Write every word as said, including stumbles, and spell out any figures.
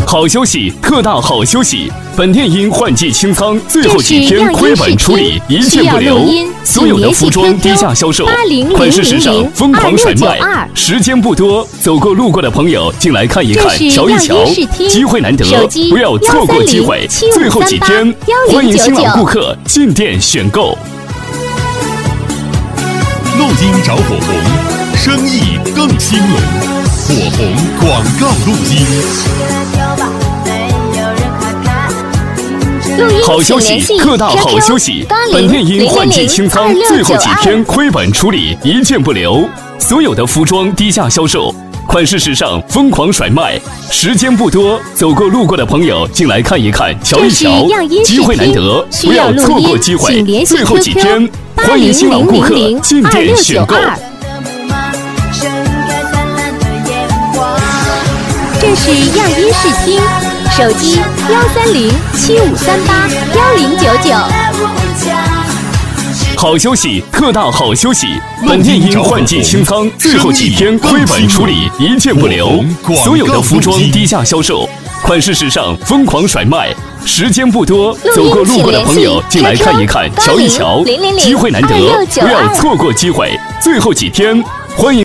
好消息，特大好消息！本店因换季清仓，最后几天亏本处理，一件不留。所有的服装低价销售，款式时尚，疯狂甩卖，时间不多，走过路过的朋友进来看一看，瞧一瞧，机会难得，不要错过机会。最后几天，欢迎新老顾客进店选购。 录音找火红，生意更兴隆。火红广告录音。 好消息，特大好消息！本店因换季清仓，最后几天亏本处理，一件不留。所有的服装低价销售，款式时尚，疯狂甩卖，时间不多，走过路过的朋友进来看一看，瞧一瞧，机会难得，不要错过机会。最后几天，欢迎新老顾客进店选购。 这是样音视听，手机幺三零七五三八幺零九九。 好消息，特大好消息！本店因换季清仓，最后几天亏本处理，一件不留。所有的服装低价销售，款式时尚，疯狂甩卖，时间不多，走过路过的朋友进来看一看，瞧一瞧，机会难得，不要错过机会。最后几天，欢迎。